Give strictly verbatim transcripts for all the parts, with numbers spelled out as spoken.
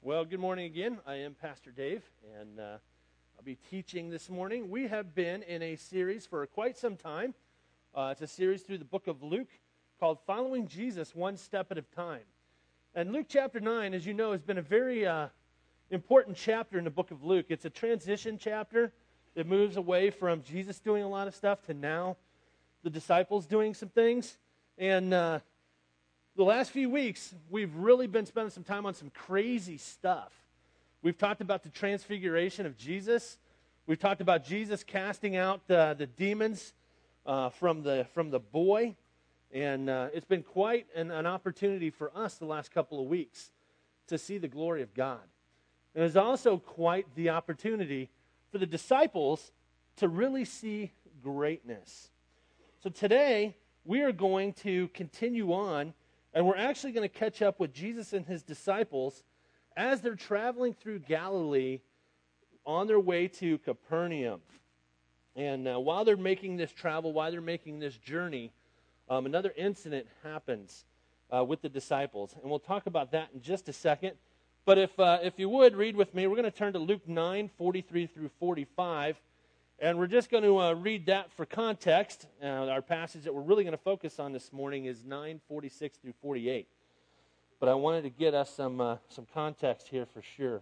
Well, good morning again. I am Pastor Dave, and uh, I'll be teaching this morning. We have been in a series for quite some time. Uh, it's a series through the book of Luke called Following Jesus One Step at a Time. And Luke chapter nine, as you know, has been a very uh, important chapter in the book of Luke. It's a transition chapter. It moves away from Jesus doing a lot of stuff to now the disciples doing some things. And uh, the last few weeks, we've really been spending some time on some crazy stuff. We've talked about the transfiguration of Jesus. We've talked about Jesus casting out uh, the demons uh, from the from the boy. And uh, it's been quite an, an opportunity for us the last couple of weeks to see the glory of God. And it's also quite the opportunity for the disciples to really see greatness. So today, we are going to continue on, and we're actually going to catch up with Jesus and his disciples as they're traveling through Galilee on their way to Capernaum. And uh, while they're making this travel, while they're making this journey, um, another incident happens uh, with the disciples. And we'll talk about that in just a second. But if uh, if you would, read with me. We're going to turn to Luke nine, forty-three through forty-five. And we're just going to uh, read that for context. Uh, our passage that we're really going to focus on this morning is nine, forty-six through forty-eight. But I wanted to get us some uh, some context here for sure.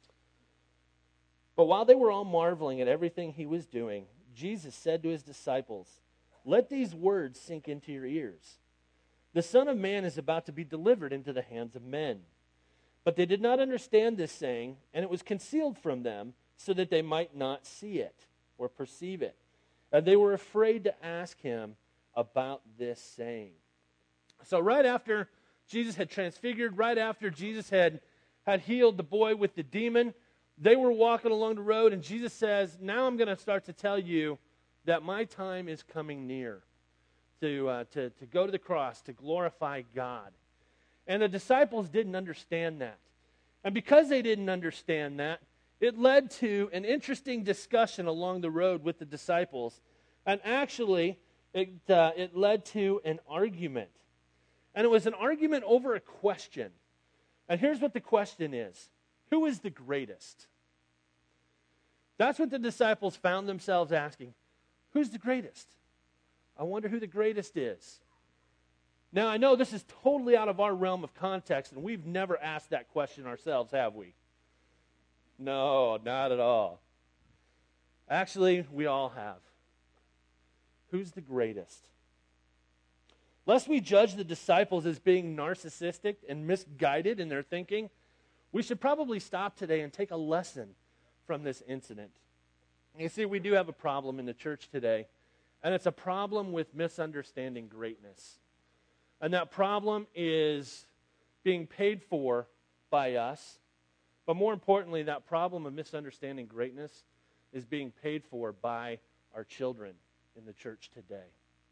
But while they were all marveling at everything he was doing, Jesus said to his disciples, "Let these words sink into your ears. The Son of Man is about to be delivered into the hands of men." But they did not understand this saying, and it was concealed from them so that they might not see it or perceive it. And they were afraid to ask him about this saying. So right after Jesus had transfigured, right after Jesus had, had healed the boy with the demon, they were walking along the road, and Jesus says, now I'm going to start to tell you that my time is coming near to, uh, to, to go to the cross, to glorify God. And the disciples didn't understand that. And because they didn't understand that, it led to an interesting discussion along the road with the disciples. And actually, it, uh, it led to an argument. And it was an argument over a question. And here's what the question is. Who is the greatest? That's what the disciples found themselves asking. Who's the greatest? I wonder who the greatest is. Now, I know this is totally out of our realm of context, and we've never asked that question ourselves, have we? No, not at all. Actually, we all have. Who's the greatest? Lest we judge the disciples as being narcissistic and misguided in their thinking, we should probably stop today and take a lesson from this incident. You see, we do have a problem in the church today, and it's a problem with misunderstanding greatness. And that problem is being paid for by us. But more importantly, that problem of misunderstanding greatness is being paid for by our children in the church today.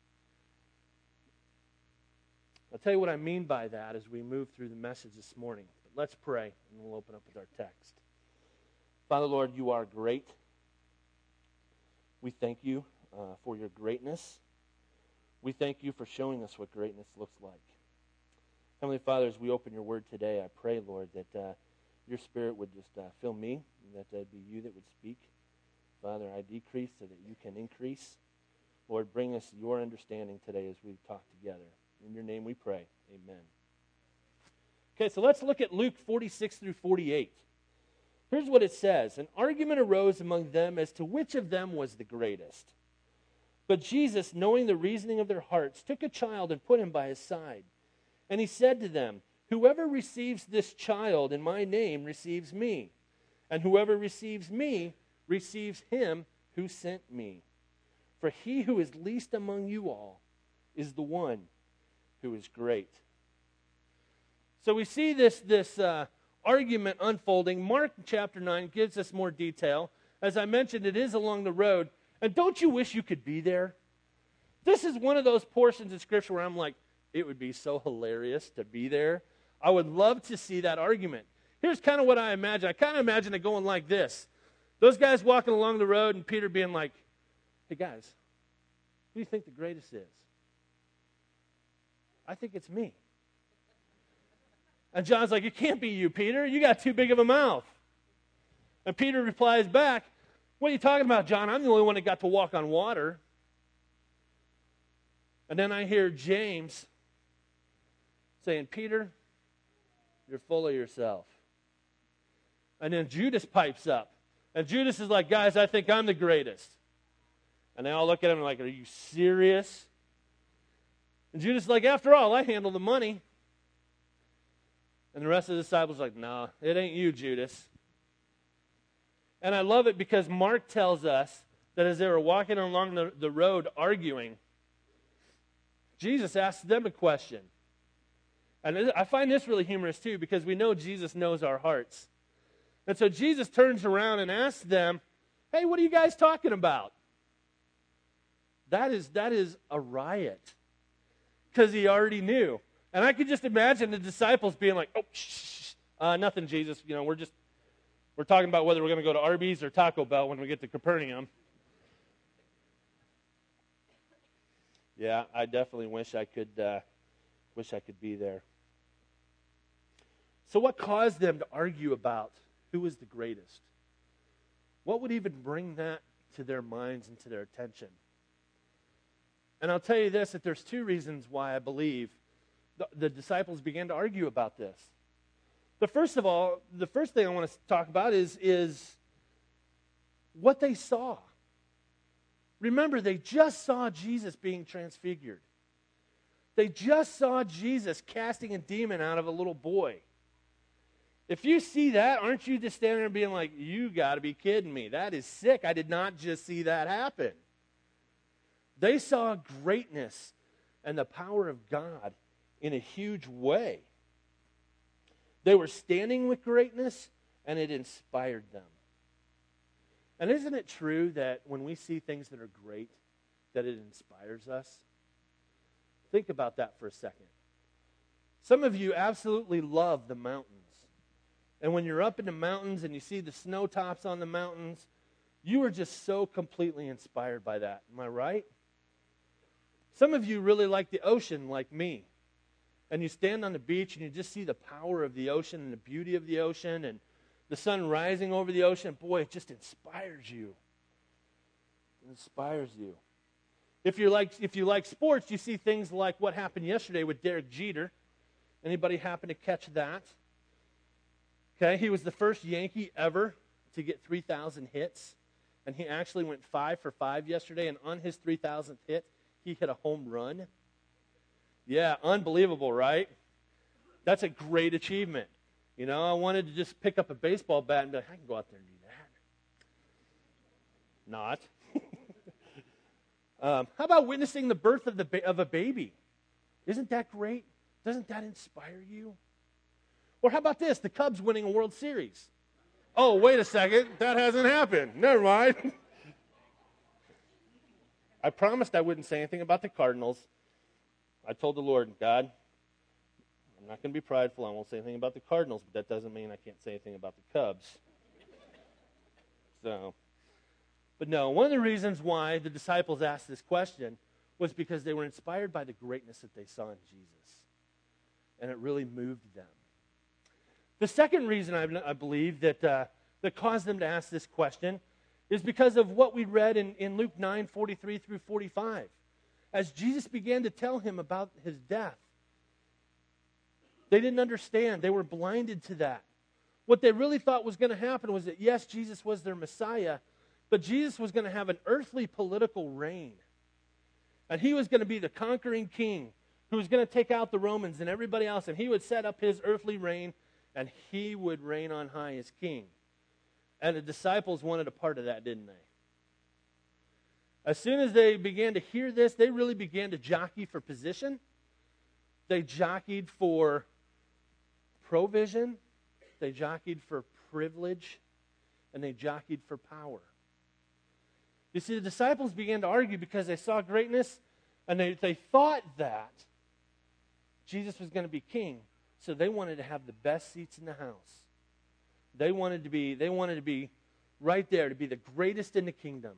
I'll tell you what I mean by that as we move through the message this morning. But let's pray, and we'll open up with our text. Father, Lord, you are great. We thank you uh, for your greatness. We thank you for showing us what greatness looks like. Heavenly Father, as we open your word today, I pray, Lord, that uh, your Spirit would just uh, fill me, and that it be you that would speak. Father, I decrease so that you can increase. Lord, bring us your understanding today as we talk together. In your name we pray. Amen. Okay, so let's look at Luke forty-six through forty-eight. Here's what it says. An argument arose among them as to which of them was the greatest. But Jesus, knowing the reasoning of their hearts, took a child and put him by his side. And he said to them, whoever receives this child in my name receives me. And whoever receives me receives him who sent me. For he who is least among you all is the one who is great. So we see this, this uh, argument unfolding. Mark chapter nine gives us more detail. As I mentioned, it is along the road. And don't you wish you could be there? This is one of those portions of Scripture where I'm like, it would be so hilarious to be there. I would love to see that argument. Here's kind of what I imagine. I kind of imagine it going like this. Those guys walking along the road and Peter being like, hey guys, who do you think the greatest is? I think it's me. And John's like, it can't be you, Peter. You got too big of a mouth. And Peter replies back, what are you talking about, John? I'm the only one that got to walk on water. And then I hear James saying, Peter, you're full of yourself. And then Judas pipes up. And Judas is like, guys, I think I'm the greatest. And they all look at him like, are you serious? And Judas is like, after all, I handle the money. And the rest of the disciples are like, no, it ain't you, Judas. And I love it because Mark tells us that as they were walking along the, the road arguing, Jesus asked them a question. And I find this really humorous too, because we know Jesus knows our hearts. And so Jesus turns around and asks them, hey, what are you guys talking about? That is, that is a riot. Because he already knew. And I could just imagine the disciples being like, oh, shh, shh, uh, nothing, Jesus. You know, we're just, we're talking about whether we're going to go to Arby's or Taco Bell when we get to Capernaum. Yeah, I definitely wish I could, uh, wish I could be there. So what caused them to argue about who was the greatest? What would even bring that to their minds and to their attention? And I'll tell you this, that there's two reasons why I believe the, the disciples began to argue about this. The first of all, the first thing I want to talk about is, is what they saw. Remember, they just saw Jesus being transfigured. They just saw Jesus casting a demon out of a little boy. If you see that, aren't you just standing there being like, you got to be kidding me. That is sick. I did not just see that happen. They saw greatness and the power of God in a huge way. They were standing with greatness, and it inspired them. And isn't it true that when we see things that are great, that it inspires us? Think about that for a second. Some of you absolutely love the mountains. And when you're up in the mountains and you see the snow tops on the mountains, you are just so completely inspired by that. Am I right? Some of you really like the ocean like me. And you stand on the beach and you just see the power of the ocean and the beauty of the ocean and the sun rising over the ocean. Boy, it just inspires you. It inspires you. If you like, if you like sports, you see things like what happened yesterday with Derek Jeter. Anybody happen to catch that? Okay, he was the first Yankee ever to get three thousand hits. And he actually went five for five yesterday. And on his three thousandth hit, he hit a home run. Yeah, unbelievable, right? That's a great achievement. You know, I wanted to just pick up a baseball bat and be like, I can go out there and do that. Not. um, how about witnessing the birth of, the ba- of a baby? Isn't that great? Doesn't that inspire you? Or how about this, the Cubs winning a World Series? Oh, wait a second, that hasn't happened. Never mind. I promised I wouldn't say anything about the Cardinals. I told the Lord, God, I'm not going to be prideful. I won't say anything about the Cardinals, but that doesn't mean I can't say anything about the Cubs. So, but no, one of the reasons why the disciples asked this question was because they were inspired by the greatness that they saw in Jesus. And it really moved them. The second reason I, I believe that, uh, that caused them to ask this question is because of what we read in, in Luke nine, forty-three through forty-five. As Jesus began to tell him about his death, they didn't understand. They were blinded to that. What they really thought was going to happen was that, yes, Jesus was their Messiah, but Jesus was going to have an earthly political reign. And he was going to be the conquering king who was going to take out the Romans and everybody else, and he would set up his earthly reign, and he would reign on high as king. And the disciples wanted a part of that, didn't they? As soon as they began to hear this, they really began to jockey for position. They jockeyed for provision. They jockeyed for privilege. And they jockeyed for power. You see, the disciples began to argue because they saw greatness, and they, they thought that Jesus was going to be king. So they wanted to have the best seats in the house. They wanted to be, they wanted to be right there, to be the greatest in the kingdom.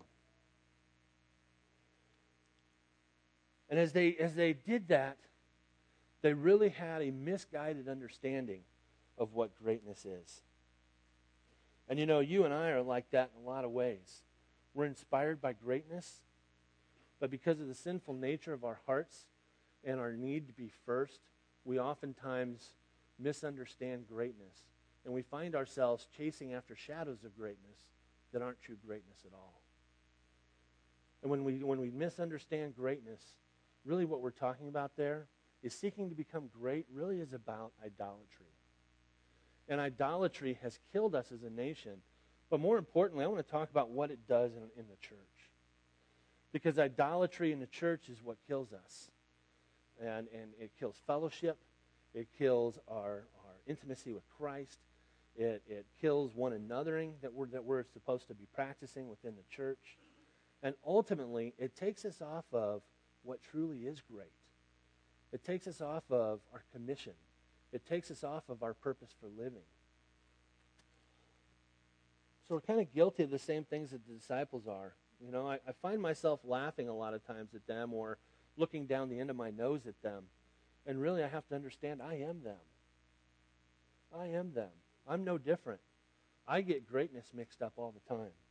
And as they as they did that, they really had a misguided understanding of what greatness is. And you know, you and I are like that in a lot of ways. We're inspired by greatness, but because of the sinful nature of our hearts and our need to be first, we oftentimes misunderstand greatness. And we find ourselves chasing after shadows of greatness that aren't true greatness at all. And when we when we misunderstand greatness, really what we're talking about there is seeking to become great really is about idolatry. And idolatry has killed us as a nation. But more importantly, I want to talk about what it does in, in the church. Because idolatry in the church is what kills us. And, and it kills fellowship. It kills our, our intimacy with Christ. It, it kills one anothering that we're, that we're supposed to be practicing within the church. And ultimately, it takes us off of what truly is great. It takes us off of our commission. It takes us off of our purpose for living. So we're kind of guilty of the same things that the disciples are. You know, I, I find myself laughing a lot of times at them or looking down the end of my nose at them. And really I have to understand I am them. I am them. I'm no different. I get greatness mixed up all the time.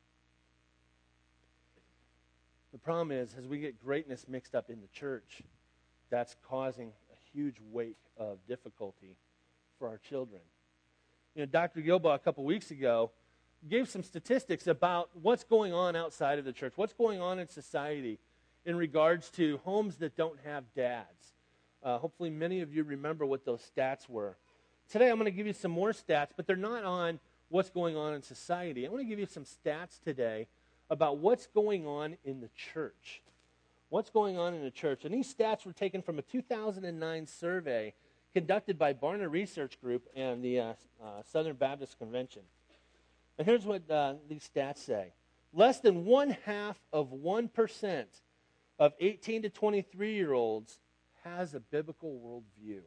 The problem is, as we get greatness mixed up in the church, that's causing a huge weight of difficulty for our children. You know, Doctor Gilbaugh a couple weeks ago gave some statistics about what's going on outside of the church, what's going on in society in regards to homes that don't have dads. Uh, hopefully many of you remember what those stats were. Today I'm going to give you some more stats, but they're not on what's going on in society. I want to give you some stats today about what's going on in the church. What's going on in the church? And these stats were taken from a two thousand nine survey conducted by Barna Research Group and the uh, uh, Southern Baptist Convention. And here's what uh, these stats say. Less than one half of one percent of eighteen to twenty-three-year-olds has a biblical worldview.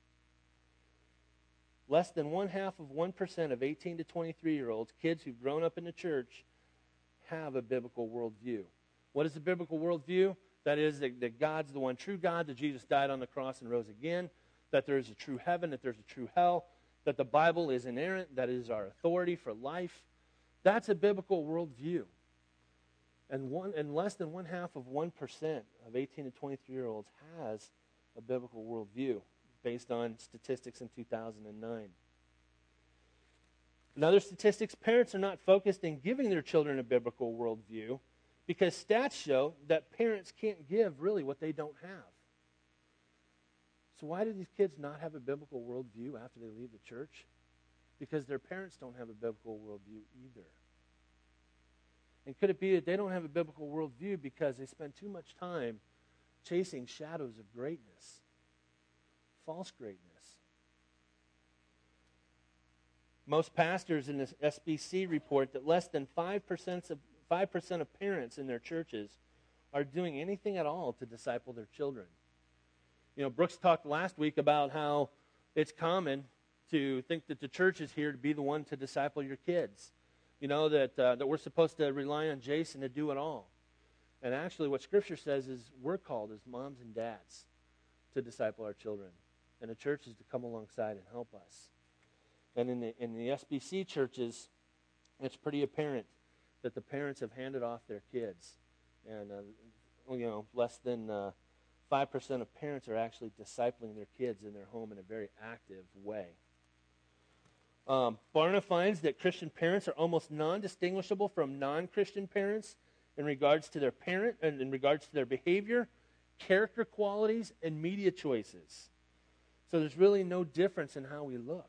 Less than one half of one percent of eighteen to twenty-three-year-olds, kids who've grown up in the church, have a biblical worldview. What is a biblical worldview? That is that, that God's the one true God, that Jesus died on the cross and rose again, that there is a true heaven, that there's a true hell, that the Bible is inerrant, that is our authority for life. That's a biblical worldview. And one and less than one half of one percent of eighteen to twenty-three-year-olds has a biblical worldview based on statistics in two thousand nine. In other statistics, parents are not focused in giving their children a biblical worldview because stats show that parents can't give really what they don't have. So why do these kids not have a biblical worldview after they leave the church? Because their parents don't have a biblical worldview either. And could it be that they don't have a biblical worldview because they spend too much time chasing shadows of greatness, false greatness? Most pastors in this S B C report that less than five percent of five percent of parents in their churches are doing anything at all to disciple their children. You know, Brooks talked last week about how it's common to think that the church is here to be the one to disciple your kids. You know, that uh, that we're supposed to rely on Jason to do it all. And actually what Scripture says is we're called as moms and dads to disciple our children. And the church is to come alongside and help us. And in the in the S B C churches, it's pretty apparent that the parents have handed off their kids. And, uh, you know, less than uh, five percent of parents are actually discipling their kids in their home in a very active way. Um, Barna finds that Christian parents are almost non-distinguishable from non-Christian parents in regards to their parent and in regards to their behavior, character qualities, and media choices. So there's really no difference in how we look.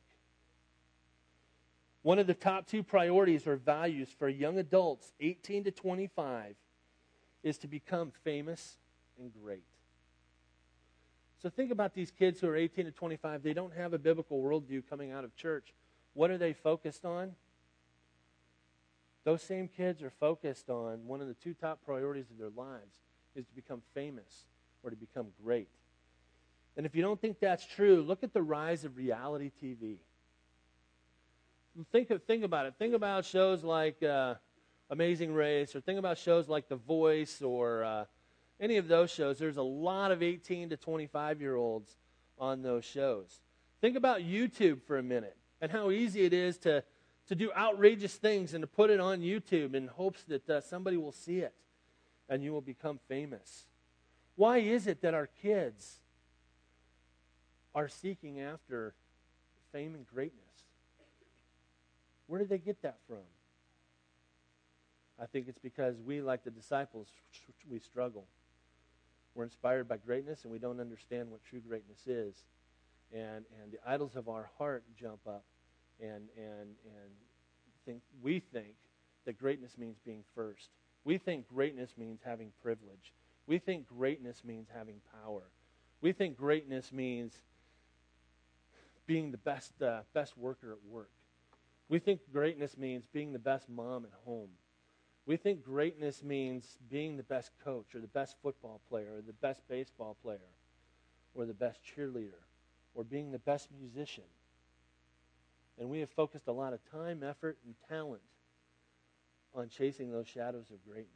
One of the top two priorities or values for young adults, eighteen to twenty-five, is to become famous and great. So think about these kids who are eighteen to twenty-five. They don't have a biblical worldview coming out of church. What are they focused on? Those same kids are focused on one of the two top priorities of their lives is to become famous or to become great. And if you don't think that's true, look at the rise of reality T V. Think of, think about it. Think about shows like uh, Amazing Race, or think about shows like The Voice, or uh, any of those shows. There's a lot of eighteen to twenty-five-year-olds on those shows. Think about YouTube for a minute and how easy it is to, to do outrageous things and to put it on YouTube in hopes that uh, somebody will see it and you will become famous. Why is it that our kids are seeking after fame and greatness? Where did they get that from? I think it's because we, like the disciples, we struggle. We're inspired by greatness, and we don't understand what true greatness is. And and the idols of our heart jump up, and and and think we think that greatness means being first. We think greatness means having privilege. We think greatness means having power. We think greatness means being the best uh, best worker at work. We think greatness means being the best mom at home. We think greatness means being the best coach or the best football player or the best baseball player or the best cheerleader or being the best musician. And we have focused a lot of time, effort, and talent on chasing those shadows of greatness.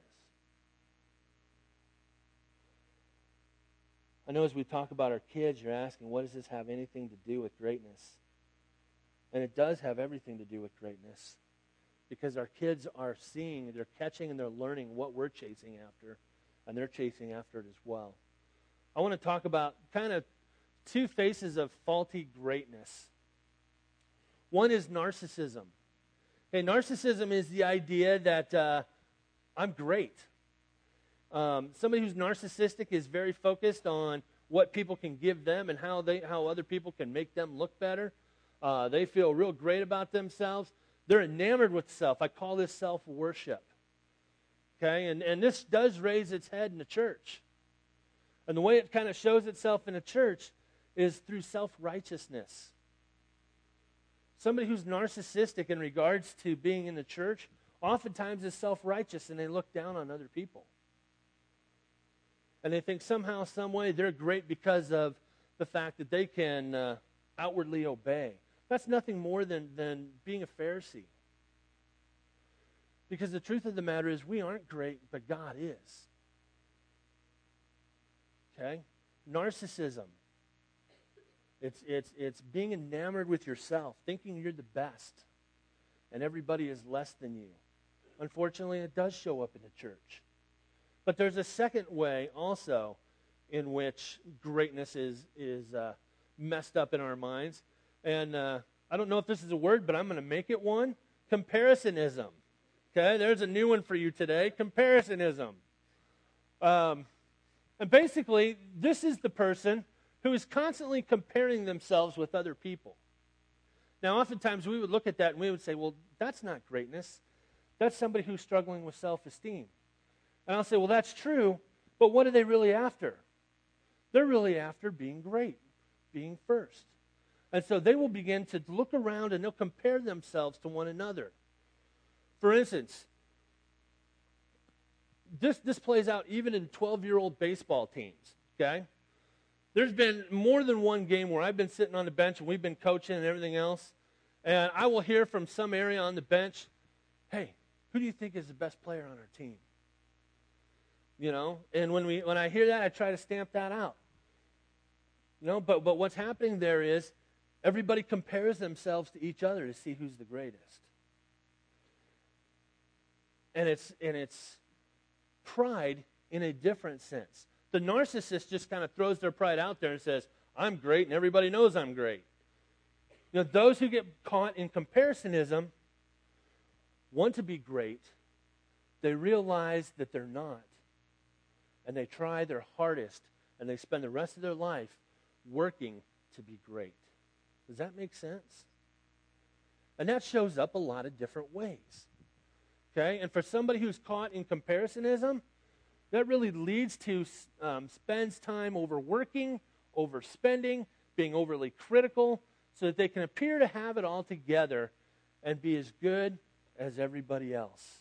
I know as we talk about our kids, you're asking, what does this have anything to do with greatness? And it does have everything to do with greatness. Because our kids are seeing, they're catching, and they're learning what we're chasing after, and they're chasing after it as well. I want to talk about kind of two faces of faulty greatness. One is narcissism. Okay, narcissism is the idea that uh, I'm great. Um, somebody who's narcissistic is very focused on what people can give them and how they how other people can make them look better. Uh, they feel real great about themselves. They're enamored with self. I call this self-worship. Okay, and, and this does raise its head in the church. And the way it kind of shows itself in the church is through self-righteousness. Somebody who's narcissistic in regards to being in the church oftentimes is self-righteous, and they look down on other people. And they think somehow, some way, they're great because of the fact that they can uh, outwardly obey. That's nothing more than, than being a Pharisee. Because the truth of the matter is we aren't great, but God is. Okay? Narcissism. It's, it's, it's being enamored with yourself, thinking you're the best, and everybody is less than you. Unfortunately, it does show up in the church. But there's a second way also in which greatness is, is uh, messed up in our minds. And uh, I don't know if this is a word, but I'm going to make it one. Comparisоnism. Okay, there's a new one for you today. Comparisоnism. Um, and basically, this is the person who is constantly comparing themselves with other people. Now, oftentimes we would look at that and we would say, well, that's not greatness. That's somebody who's struggling with self-esteem. And I'll say, well, that's true, but what are they really after? They're really after being great, being first. And so they will begin to look around and they'll compare themselves to one another. For instance, this, this plays out even in twelve-year-old baseball teams, okay? There's been more than one game where I've been sitting on the bench and we've been coaching and everything else, and I will hear from some area on the bench, hey, who do you think is the best player on our team? You know, and when we when I hear that, I try to stamp that out. You know, but but what's happening there is everybody compares themselves to each other to see who's the greatest. And it's and it's pride in a different sense. The narcissist just kind of throws their pride out there and says, I'm great and everybody knows I'm great. You know, those who get caught in comparisоnism want to be great. They realize that they're not. And they try their hardest and they spend the rest of their life working to be great. Does that make sense? And that shows up a lot of different ways. Okay? And for somebody who's caught in comparisоnism, that really leads to um, spends time overworking, overspending, being overly critical, so that they can appear to have it all together and be as good as everybody else.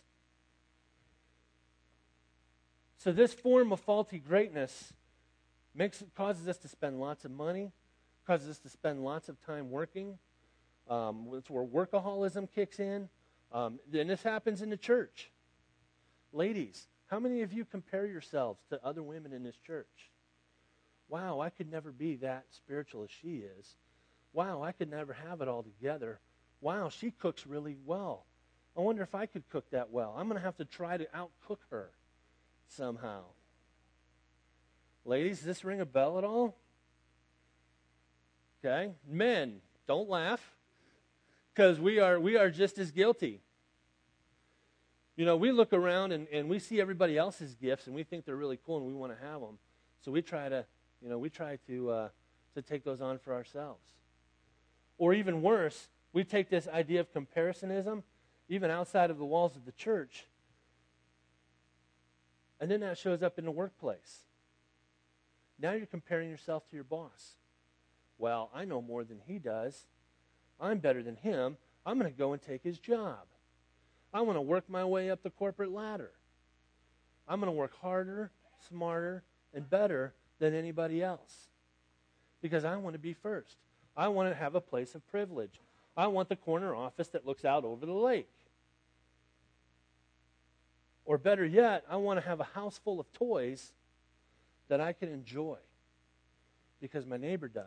So this form of faulty greatness makes causes us to spend lots of money, causes us to spend lots of time working. Um, it's where workaholism kicks in. Um, and this happens in the church. Ladies, how many of you compare yourselves to other women in this church? Wow, I could never be that spiritual as she is. Wow, I could never have it all together. Wow, she cooks really well. I wonder if I could cook that well. I'm going to have to try to outcook her somehow. Ladies, does this ring a bell at all? Okay. Men, don't laugh, because we are we are just as guilty. You know, we look around and, and we see everybody else's gifts and we think they're really cool and we want to have them. So we try to, you know, we try to uh, to take those on for ourselves. Or even worse, we take this idea of comparisоnism, even outside of the walls of the church, and then that shows up in the workplace. Now you're comparing yourself to your boss. Well, I know more than he does. I'm better than him. I'm going to go and take his job. I want to work my way up the corporate ladder. I'm going to work harder, smarter, and better than anybody else because I want to be first. I want to have a place of privilege. I want the corner office that looks out over the lake. Or better yet, I want to have a house full of toys that I can enjoy because my neighbor does.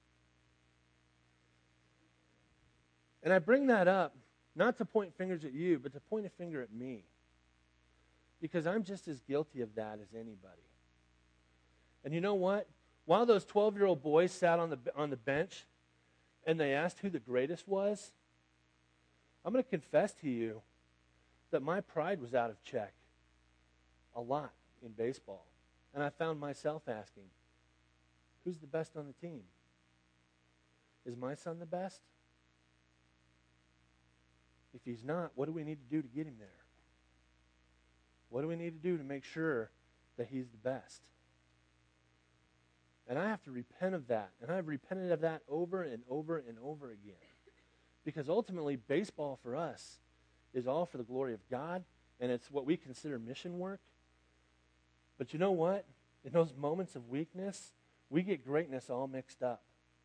And I bring that up not to point fingers at you, but to point a finger at me. Because I'm just as guilty of that as anybody. And you know what? While those twelve-year-old boys sat on the on the bench and they asked who the greatest was, I'm going to confess to you that my pride was out of check a lot in baseball. And I found myself asking, who's the best on the team? Is my son the best? If he's not, what do we need to do to get him there? What do we need to do to make sure that he's the best? And I have to repent of that. And I've repented of that over and over and over again. Because ultimately, baseball for us is all for the glory of God, and it's what we consider mission work. But you know what? In those moments of weakness, we get greatness all mixed up.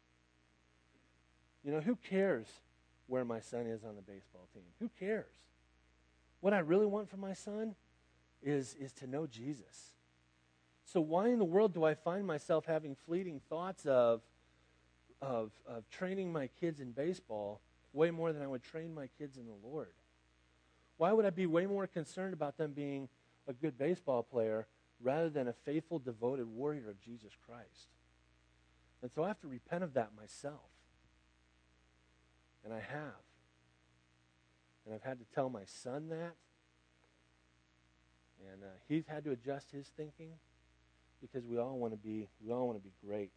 You know, who cares where my son is on the baseball team? Who cares? What I really want for my son is, is to know Jesus. So why in the world do I find myself having fleeting thoughts of, of, of training my kids in baseball way more than I would train my kids in the Lord? Why would I be way more concerned about them being a good baseball player rather than a faithful, devoted warrior of Jesus Christ? And so I have to repent of that myself. And I have. And I've had to tell my son that. And uh, he's had to adjust his thinking because we all want to be we all want to be great.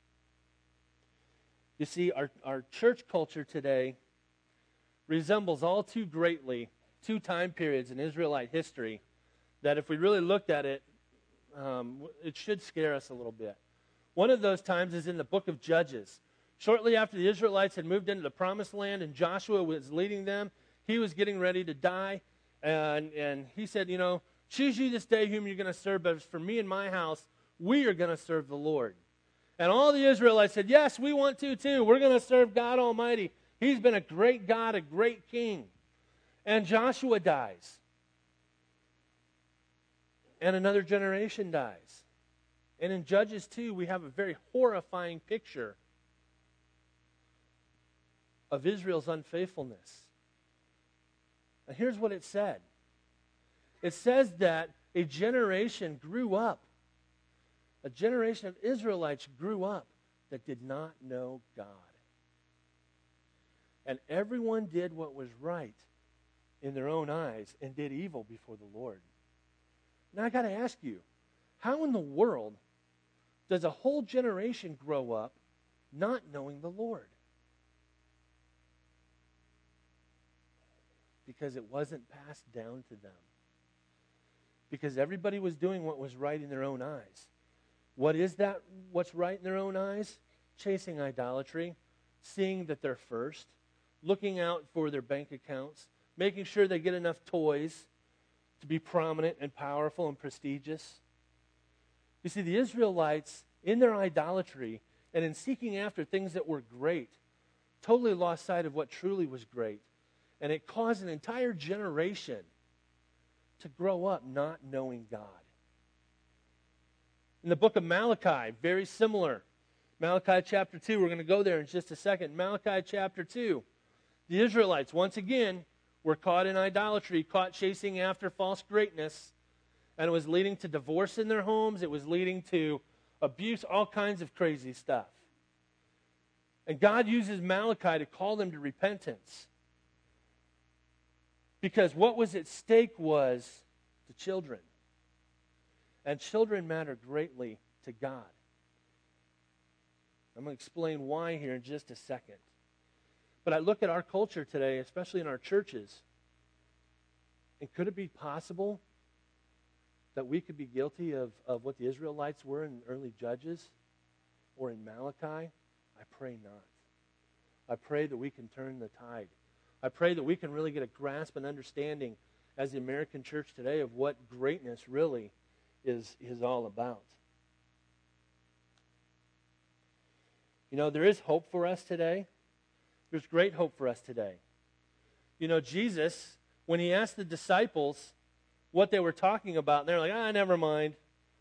You see, our, our church culture today resembles all too greatly two time periods in Israelite history that if we really looked at it, um, it should scare us a little bit. One of those times is in the book of Judges. Shortly after the Israelites had moved into the promised land and Joshua was leading them, he was getting ready to die. And, and he said, you know, choose you this day whom you're going to serve, but for me and my house, we are going to serve the Lord. And all the Israelites said, yes, we want to too. We're going to serve God Almighty. He's been a great God, a great king. And Joshua dies. And another generation dies. And in Judges two, we have a very horrifying picture of Israel's unfaithfulness. And here's what it said. It says that a generation grew up. A generation of Israelites grew up that did not know God. And everyone did what was right in their own eyes and did evil before the Lord. Now I got to ask you, how in the world does a whole generation grow up not knowing the Lord? Because it wasn't passed down to them. Because everybody was doing what was right in their own eyes. What is that, what's right in their own eyes? Chasing idolatry, seeing that they're first, looking out for their bank accounts, making sure they get enough toys to be prominent and powerful and prestigious. You see, the Israelites, in their idolatry and in seeking after things that were great, totally lost sight of what truly was great. And it caused an entire generation to grow up not knowing God. In the book of Malachi, very similar. Malachi chapter two, we're going to go there in just a second. Malachi chapter two, the Israelites, once again, were caught in idolatry, caught chasing after false greatness, and it was leading to divorce in their homes. It was leading to abuse, all kinds of crazy stuff. And God uses Malachi to call them to repentance. Because what was at stake was the children. And children matter greatly to God. I'm going to explain why here in just a second. But I look at our culture today, especially in our churches, and could it be possible that we could be guilty of, of what the Israelites were in the early Judges or in Malachi? I pray not. I pray that we can turn the tide. I pray that we can really get a grasp and understanding as the American church today of what greatness really is, is all about. You know, there is hope for us today. There's great hope for us today. You know, Jesus, when he asked the disciples what they were talking about, and they're like, ah, never mind.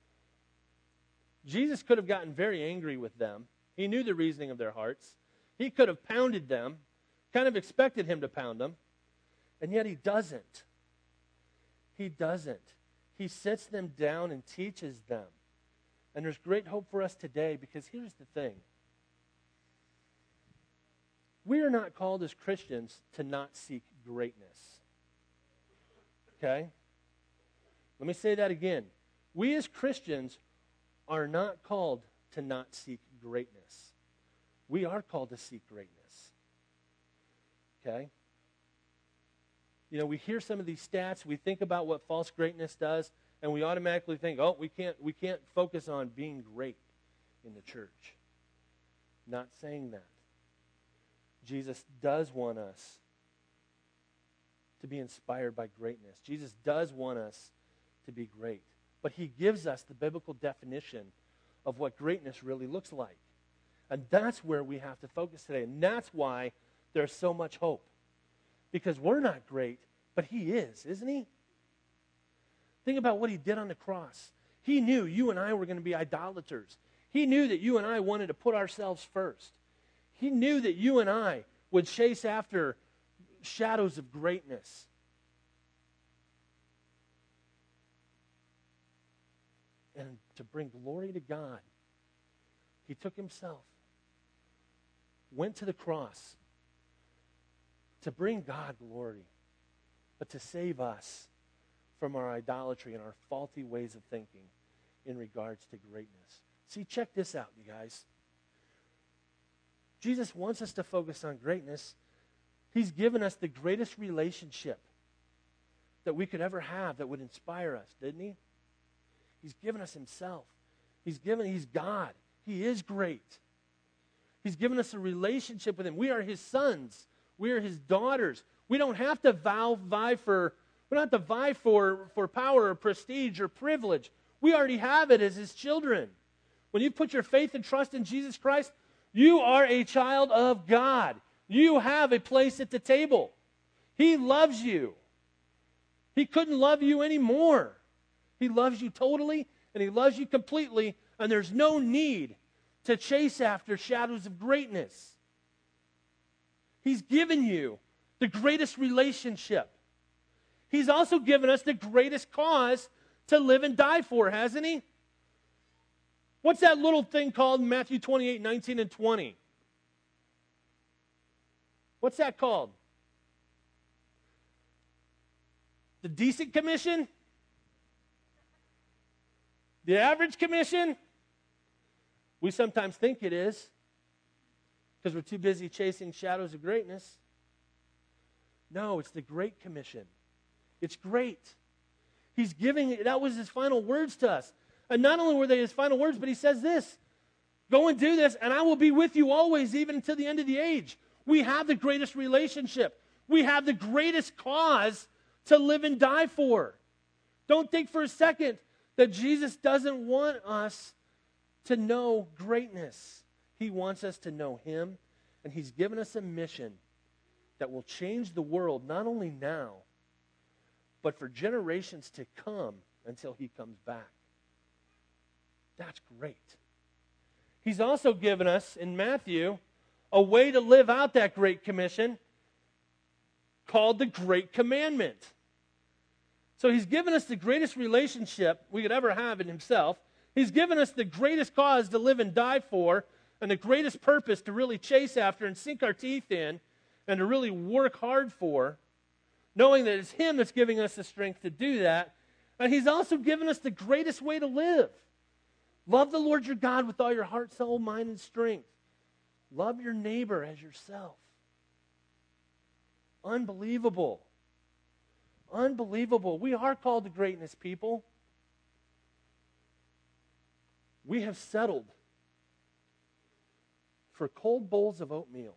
Jesus could have gotten very angry with them. He knew the reasoning of their hearts. He could have pounded them, kind of expected him to pound them, and yet he doesn't. He doesn't. He sits them down and teaches them. And there's great hope for us today, because here's the thing. We are not called as Christians to not seek greatness. Okay? Let me say that again. We as Christians are not called to not seek greatness. We are called to seek greatness. Okay? You know, we hear some of these stats, we think about what false greatness does, and we automatically think, oh, we can't we can't focus on being great in the church. Not saying that. Jesus does want us to be inspired by greatness. Jesus does want us to be great. But he gives us the biblical definition of what greatness really looks like. And that's where we have to focus today. And that's why there's so much hope. Because we're not great, but he is, isn't he? Think about what he did on the cross. He knew you and I were going to be idolaters. He knew that you and I wanted to put ourselves first. He knew that you and I would chase after shadows of greatness. And to bring glory to God, he took himself, went to the cross to bring God glory, but to save us from our idolatry and our faulty ways of thinking in regards to greatness. See, check this out, you guys. Jesus wants us to focus on greatness. He's given us the greatest relationship that we could ever have that would inspire us, didn't he? He's given us himself. He's given, he's God. He is great. He's given us a relationship with him. We are his sons. We are his daughters. We don't have to vow, vie for, we don't have to vie for, for power or prestige or privilege. We already have it as his children. When you put your faith and trust in Jesus Christ, you are a child of God. You have a place at the table. He loves you. He couldn't love you anymore. He loves you totally, and he loves you completely, and there's no need to chase after shadows of greatness. He's given you the greatest relationship. He's also given us the greatest cause to live and die for, hasn't he? What's that little thing called in Matthew twenty-eight, nineteen, and twenty? What's that called? The decent commission? The average commission? We sometimes think it is because we're too busy chasing shadows of greatness. No, it's the Great Commission. It's great. He's giving, that was his final words to us. And not only were they his final words, but he says this, go and do this, and I will be with you always, even until the end of the age. We have the greatest relationship. We have the greatest cause to live and die for. Don't think for a second that Jesus doesn't want us to know greatness. He wants us to know him, and he's given us a mission that will change the world, not only now, but for generations to come until he comes back. That's great. He's also given us, in Matthew, a way to live out that Great Commission called the Great Commandment. So he's given us the greatest relationship we could ever have in himself. He's given us the greatest cause to live and die for, and the greatest purpose to really chase after and sink our teeth in and to really work hard for, knowing that it's him that's giving us the strength to do that. And he's also given us the greatest way to live. Love the Lord your God with all your heart, soul, mind, and strength. Love your neighbor as yourself. Unbelievable. Unbelievable. We are called to greatness, people. We have settled for cold bowls of oatmeal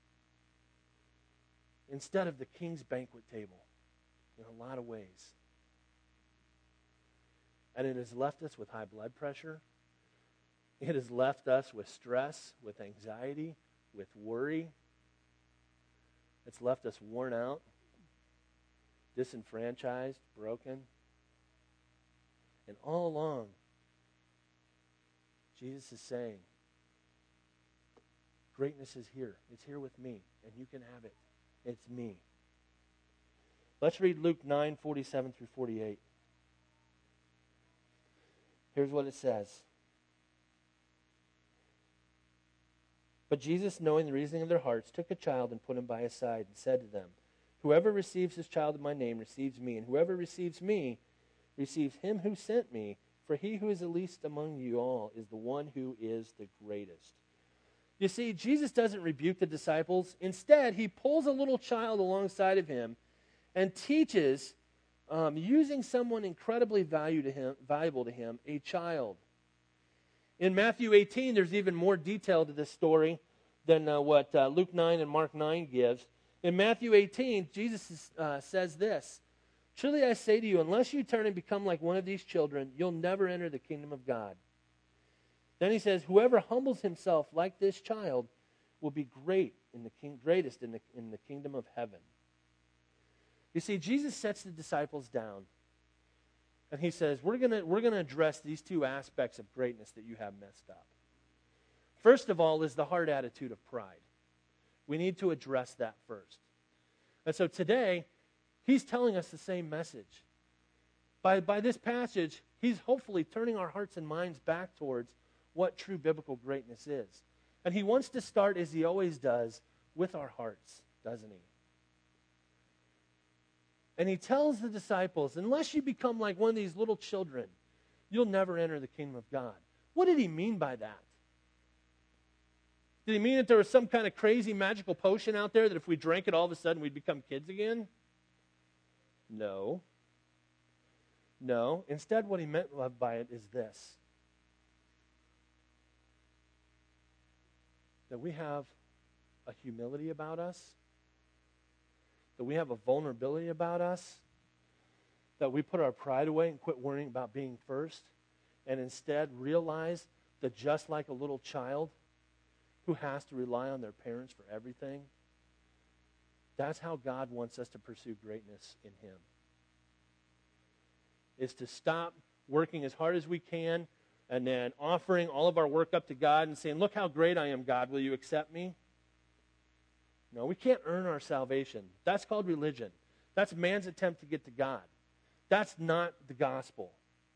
instead of the king's banquet table in a lot of ways. And it has left us with high blood pressure. It has left us with stress, with anxiety, with worry. It's left us worn out, disenfranchised, broken. And all along, Jesus is saying, greatness is here. It's here with me, and you can have it. It's me. Let's read Luke nine, forty-seven through forty-eight. Here's what it says. But Jesus, knowing the reasoning of their hearts, took a child and put him by his side and said to them, whoever receives this child in my name receives me, and whoever receives me receives him who sent me. For he who is the least among you all is the one who is the greatest. You see, Jesus doesn't rebuke the disciples. Instead, he pulls a little child alongside of him and teaches, um, using someone incredibly value to him, valuable to him, a child. In Matthew eighteen, there's even more detail to this story than uh, what uh, Luke nine and Mark nine gives. In Matthew eighteen, Jesus is, uh, says this, truly I say to you, unless you turn and become like one of these children, you'll never enter the kingdom of God. Then he says, whoever humbles himself like this child will be great in the king, greatest in the, in the kingdom of heaven. You see, Jesus sets the disciples down, and he says, we're going we're gonna address these two aspects of greatness that you have messed up. First of all is the heart attitude of pride. We need to address that first. And so today, he's telling us the same message. By, by this passage, he's hopefully turning our hearts and minds back towards what true biblical greatness is. And he wants to start, as he always does, with our hearts, doesn't he? And he tells the disciples, unless you become like one of these little children, you'll never enter the kingdom of God. What did he mean by that? Did he mean that there was some kind of crazy magical potion out there that if we drank it, all of a sudden we'd become kids again? No. No. Instead, what he meant by it is this. That we have a humility about us, that we have a vulnerability about us, that we put our pride away and quit worrying about being first, and instead realize that just like a little child who has to rely on their parents for everything, that's how God wants us to pursue greatness in him. Is to stop working as hard as we can and then offering all of our work up to God and saying, look how great I am, God. Will you accept me? No, we can't earn our salvation. That's called religion. That's man's attempt to get to God. That's not the gospel.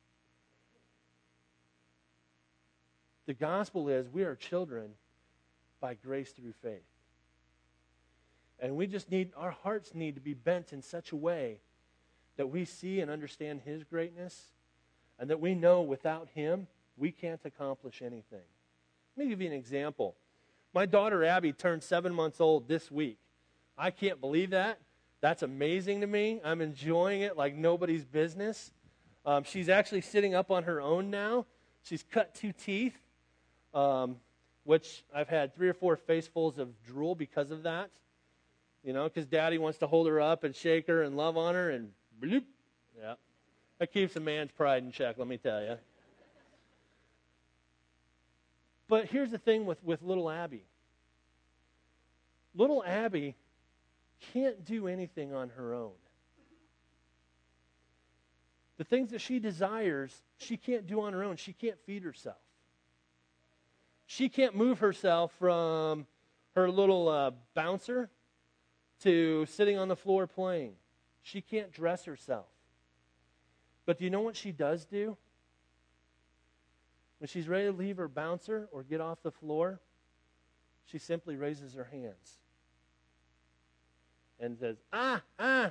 The gospel is we are children by grace through faith. And we just need, our hearts need to be bent in such a way that we see and understand his greatness and that we know without him, we can't accomplish anything. Let me give you an example. My daughter Abby turned seven months old this week. I can't believe that. That's amazing to me. I'm enjoying it like nobody's business. Um, she's actually sitting up on her own now. She's cut two teeth, um, which I've had three or four facefuls of drool because of that. You know, because Daddy wants to hold her up and shake her and love on her and bloop. Yeah. That keeps a man's pride in check, let me tell you. But here's the thing with, with little Abby. Little Abby can't do anything on her own. The things that she desires, she can't do on her own. She can't feed herself. She can't move herself from her little uh, bouncer to sitting on the floor playing. She can't dress herself. But do you know what she does do? When she's ready to leave her bouncer or get off the floor, she simply raises her hands and says, ah, ah.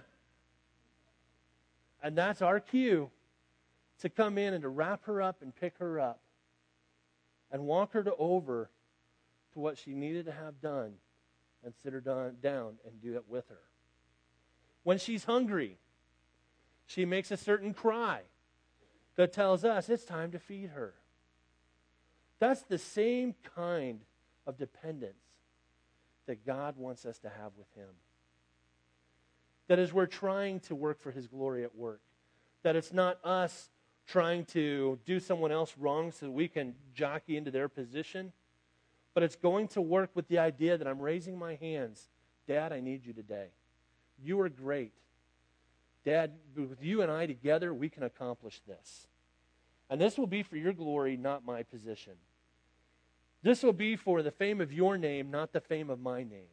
And that's our cue to come in and to wrap her up and pick her up and walk her to over to what she needed to have done and sit her down and do it with her. When she's hungry, she makes a certain cry that tells us it's time to feed her. That's the same kind of dependence that God wants us to have with Him. That as we're trying to work for His glory at work, that it's not us trying to do someone else wrong so that we can jockey into their position, but it's going to work with the idea that I'm raising my hands. Dad, I need you today. You are great. Dad, with you and I together, we can accomplish this. And this will be for your glory, not my position. This will be for the fame of your name, not the fame of my name.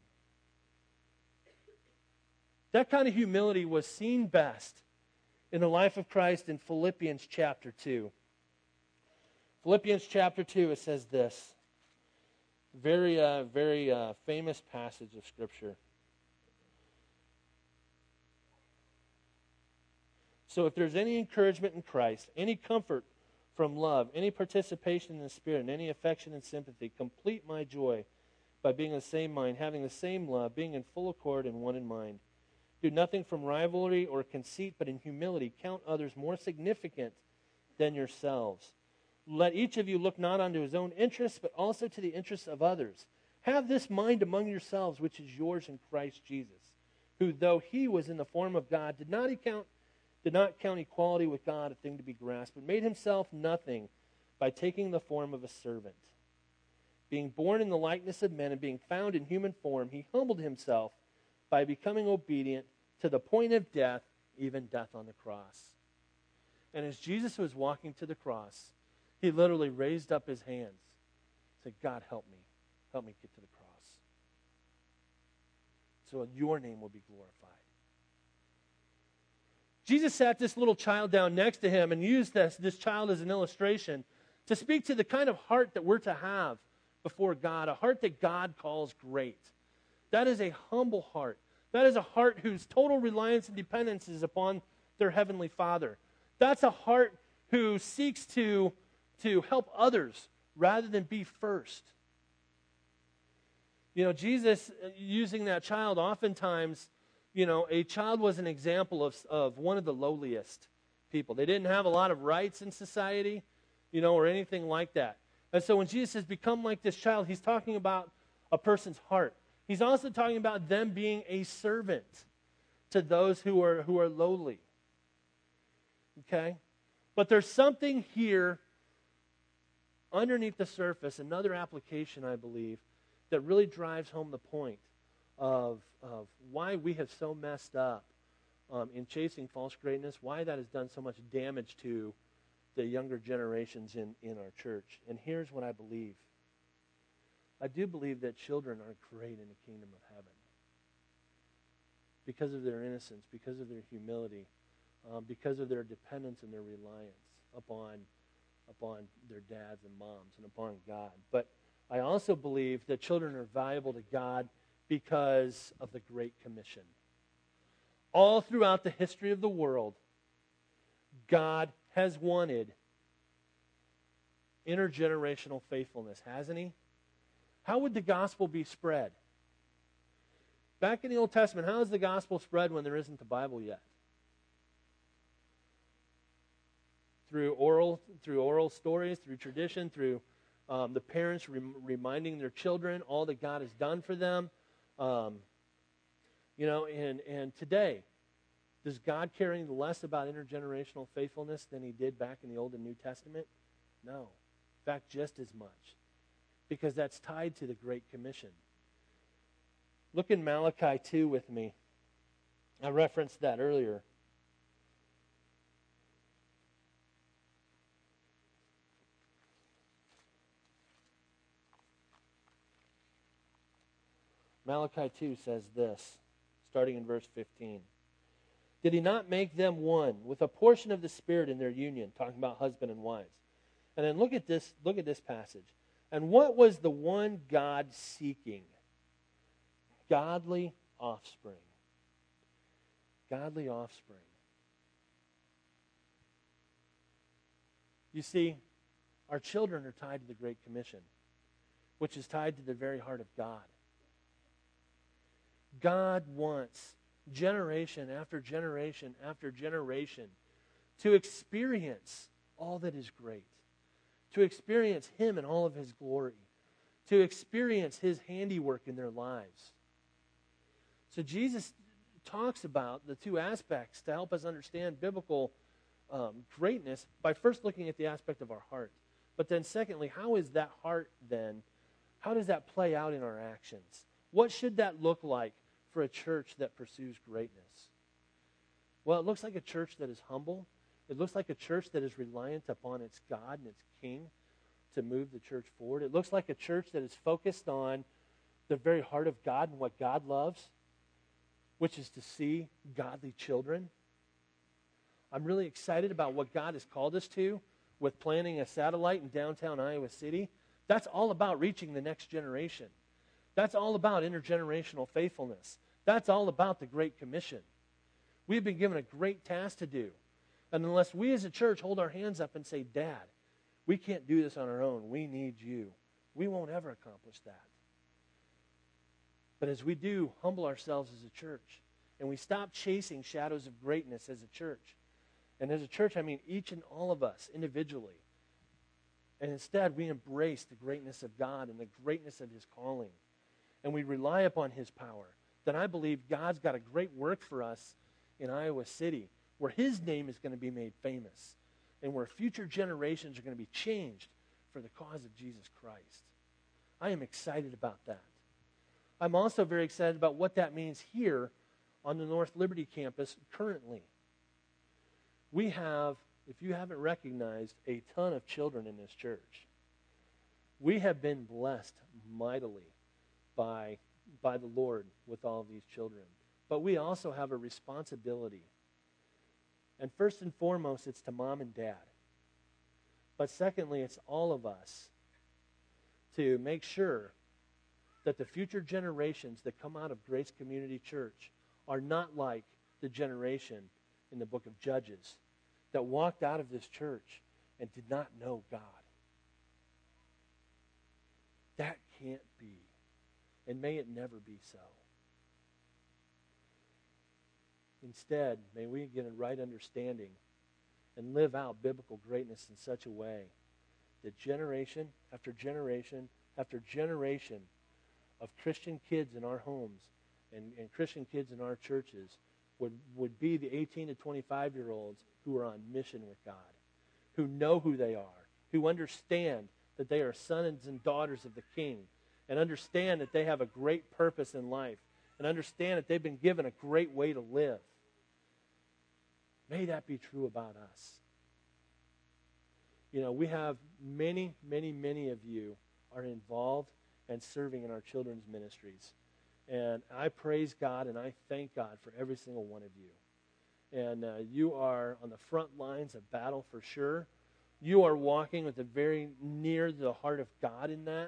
That kind of humility was seen best in the life of Christ in Philippians chapter two. Philippians chapter two, it says this. Very, uh, very uh, famous passage of Scripture. So if there's any encouragement in Christ, any comfort from love, any participation in the Spirit, and any affection and sympathy, complete my joy by being of the same mind, having the same love, being in full accord and one in mind. Do nothing from rivalry or conceit, but in humility count others more significant than yourselves. Let each of you look not unto his own interests, but also to the interests of others. Have this mind among yourselves, which is yours in Christ Jesus, who, though he was in the form of God, did not count, did not count equality with God a thing to be grasped, but made himself nothing by taking the form of a servant. Being born in the likeness of men and being found in human form, he humbled himself by becoming obedient to the point of death, even death on the cross. And as Jesus was walking to the cross, he literally raised up his hands, said, God, help me. Help me get to the cross. So your name will be glorified. Jesus sat this little child down next to him and used this, this child as an illustration to speak to the kind of heart that we're to have before God, a heart that God calls great. That is a humble heart. That is a heart whose total reliance and dependence is upon their heavenly Father. That's a heart who seeks to, to help others rather than be first. You know, Jesus, using that child, oftentimes, you know, a child was an example of, of one of the lowliest people. They didn't have a lot of rights in society, you know, or anything like that. And so when Jesus says, become like this child, he's talking about a person's heart. He's also talking about them being a servant to those who are who are lowly. Okay? But there's something here underneath the surface, another application, I believe, that really drives home the point of, of why we have so messed up um, in chasing false greatness, why that has done so much damage to the younger generations in, in our church. And here's what I believe. I do believe that children are great in the kingdom of heaven because of their innocence, because of their humility, um, because of their dependence and their reliance upon, upon their dads and moms and upon God. But I also believe that children are valuable to God because of the Great Commission. All throughout the history of the world, God has wanted intergenerational faithfulness, hasn't he? How would the gospel be spread? Back in the Old Testament, how is the gospel spread when there isn't the Bible yet? Through oral, through oral stories, through tradition, through um, the parents rem- reminding their children all that God has done for them. Um, you know, and, and today, does God care any less about intergenerational faithfulness than he did back in the Old and New Testament? No. In fact, just as much. Because that's tied to the Great Commission. Look in Malachi two with me. I referenced that earlier. Malachi two says this, starting in verse fifteen. Did he not make them one with a portion of the Spirit in their union, talking about husband and wives? And then look at this, look at this passage. And what was the one God seeking? Godly offspring. Godly offspring. You see, our children are tied to the Great Commission, which is tied to the very heart of God. God wants generation after generation after generation to experience all that is great, to experience Him in all of His glory, to experience His handiwork in their lives. So Jesus talks about the two aspects to help us understand biblical um, greatness by first looking at the aspect of our heart. But then secondly, how is that heart then, how does that play out in our actions? What should that look like for a church that pursues greatness? Well, it looks like a church that is humble. It looks like a church that is reliant upon its God and its King to move the church forward. It looks like a church that is focused on the very heart of God and what God loves, which is to see godly children. I'm really excited about what God has called us to with planting a satellite in downtown Iowa City. That's all about reaching the next generation. That's all about intergenerational faithfulness. That's all about the Great Commission. We've been given a great task to do. And unless we as a church hold our hands up and say, Dad, we can't do this on our own. We need you. We won't ever accomplish that. But as we do humble ourselves as a church, and we stop chasing shadows of greatness as a church, and as a church, I mean each and all of us individually, and instead we embrace the greatness of God and the greatness of His calling, and we rely upon His power, then I believe God's got a great work for us in Iowa City, where His name is going to be made famous, and where future generations are going to be changed for the cause of Jesus Christ. I am excited about that. I'm also very excited about what that means here on the North Liberty campus currently. We have, if you haven't recognized, a ton of children in this church. We have been blessed mightily by, by the Lord with all of these children. But we also have a responsibility. And first and foremost, it's to mom and dad. But secondly, it's all of us to make sure that the future generations that come out of Grace Community Church are not like the generation in the book of Judges that walked out of this church and did not know God. That can't be, and may it never be so. Instead, may we get a right understanding and live out biblical greatness in such a way that generation after generation after generation of Christian kids in our homes and, and Christian kids in our churches would, would be the eighteen to twenty-five-year-olds who are on mission with God, who know who they are, who understand that they are sons and daughters of the King, and understand that they have a great purpose in life, and understand that they've been given a great way to live. May that be true about us. You know, we have many, many, many of you are involved and serving in our children's ministries. And I praise God and I thank God for every single one of you. And uh, you are on the front lines of battle for sure. You are walking with a very near the heart of God in that.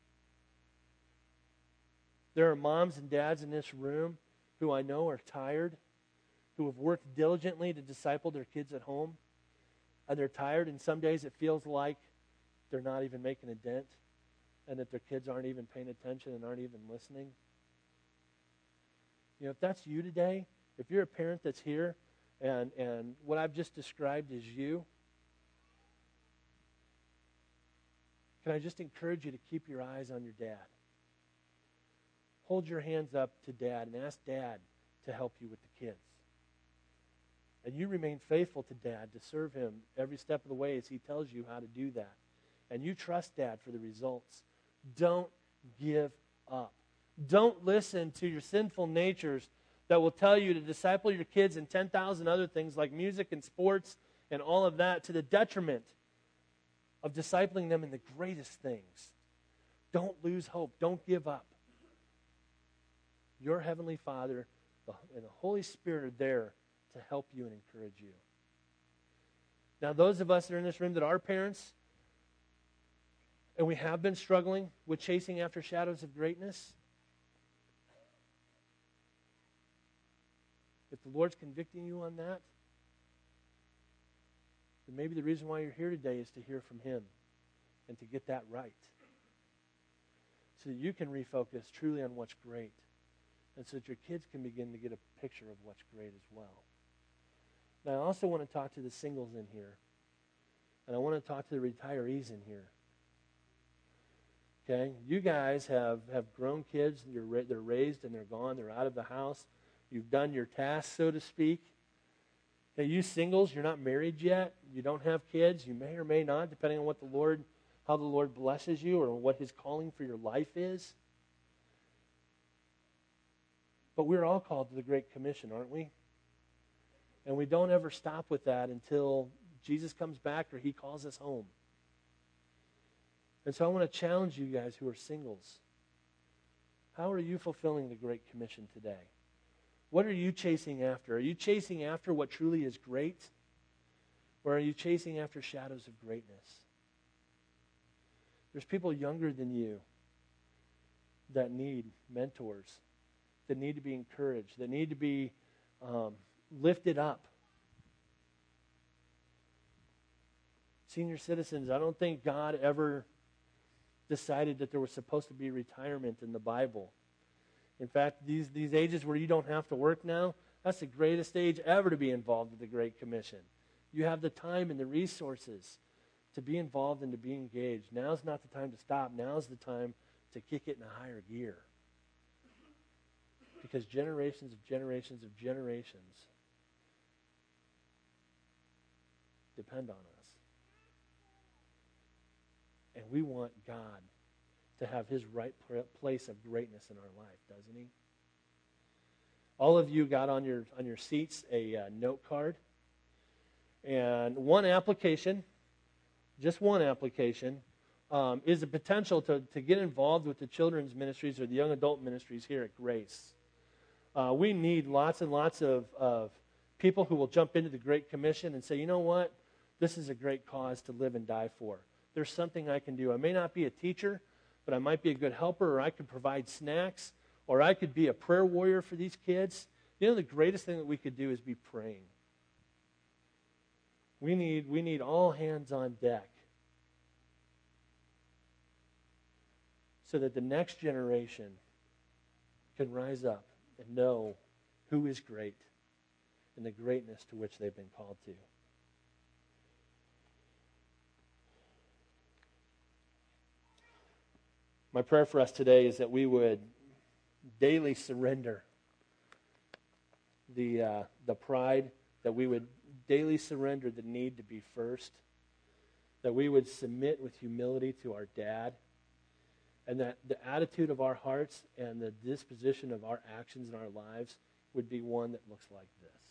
There are moms and dads in this room who I know are tired, who have worked diligently to disciple their kids at home. And they're tired, and some days it feels like they're not even making a dent, and that their kids aren't even paying attention and aren't even listening. You know, if that's you today, if you're a parent that's here, and, and what I've just described is you, can I just encourage you to keep your eyes on your dad? Hold your hands up to Dad and ask Dad to help you with the kids. And you remain faithful to Dad to serve him every step of the way as he tells you how to do that. And you trust Dad for the results. Don't give up. Don't listen to your sinful natures that will tell you to disciple your kids in ten thousand other things like music and sports and all of that to the detriment of discipling them in the greatest things. Don't lose hope. Don't give up. Your Heavenly Father and the Holy Spirit are there to help you and encourage you. Now, those of us that are in this room that are parents, and we have been struggling with chasing after shadows of greatness, if the Lord's convicting you on that, then maybe the reason why you're here today is to hear from Him and to get that right, so that you can refocus truly on what's great, and so that your kids can begin to get a picture of what's great as well. Now, I also want to talk to the singles in here, and I want to talk to the retirees in here. Okay? You guys have, have grown kids. You're ra- they're raised and they're gone. They're out of the house. You've done your task, so to speak. Okay, you singles, you're not married yet. You don't have kids. You may or may not, depending on what the Lord, how the Lord blesses you or what His calling for your life is. But we're all called to the Great Commission, aren't we? And we don't ever stop with that until Jesus comes back or He calls us home. And so I want to challenge you guys who are singles. How are you fulfilling the Great Commission today? What are you chasing after? Are you chasing after what truly is great? Or are you chasing after shadows of greatness? There's people younger than you that need mentors, that need to be encouraged, that need to be um, lifted up. Senior citizens, I don't think God ever decided that there was supposed to be retirement in the Bible. In fact, these, these ages where you don't have to work now, that's the greatest age ever to be involved with the Great Commission. You have the time and the resources to be involved and to be engaged. Now's not the time to stop. Now's the time to kick it in a higher gear. Because generations of generations of generations depend on us. And we want God to have His right place of greatness in our life, doesn't He? All of you got on your on your seats a uh, note card. And one application, just one application, um, is the potential to, to get involved with the children's ministries or the young adult ministries here at Grace. Uh, we need lots and lots of, of people who will jump into the Great Commission and say, you know what? This is a great cause to live and die for. There's something I can do. I may not be a teacher, but I might be a good helper, or I could provide snacks, or I could be a prayer warrior for these kids. You know, the greatest thing that we could do is be praying. We need, we need all hands on deck so that the next generation can rise up and know who is great and the greatness to which they've been called to. My prayer for us today is that we would daily surrender the uh, the pride, that we would daily surrender the need to be first, that we would submit with humility to our dad, and that the attitude of our hearts and the disposition of our actions in our lives would be one that looks like this.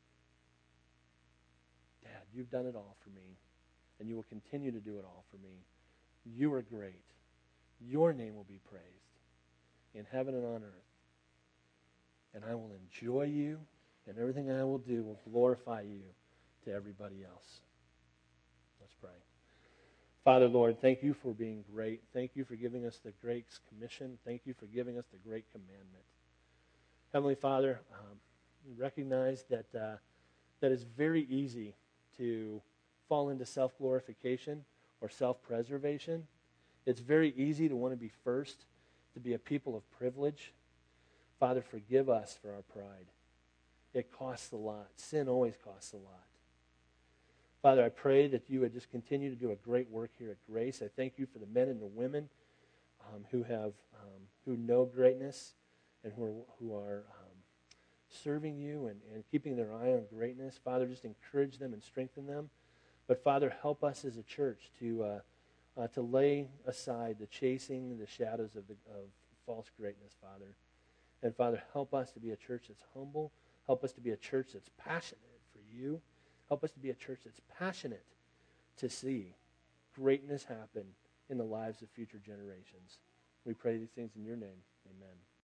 Dad, you've done it all for me, and you will continue to do it all for me. You are great. Your name will be praised in heaven and on earth. And I will enjoy you, and everything I will do will glorify you to everybody else. Let's pray. Father, Lord, thank you for being great. Thank you for giving us the Great Commission. Thank you for giving us the Great Commandment. Heavenly Father, um, we recognize that, uh, that it's very easy to fall into self-glorification or self-preservation. It's very easy to want to be first, to be a people of privilege. Father, forgive us for our pride. It costs a lot. Sin always costs a lot. Father, I pray that you would just continue to do a great work here at Grace. I thank you for the men and the women um, who have um, who know greatness and who are, who are um, serving you and, and keeping their eye on greatness. Father, just encourage them and strengthen them. But Father, help us as a church to uh, uh, to lay aside the chasing, the shadows of, the, of false greatness, Father. And Father, help us to be a church that's humble. Help us to be a church that's passionate for you. Help us to be a church that's passionate to see greatness happen in the lives of future generations. We pray these things in your name. Amen.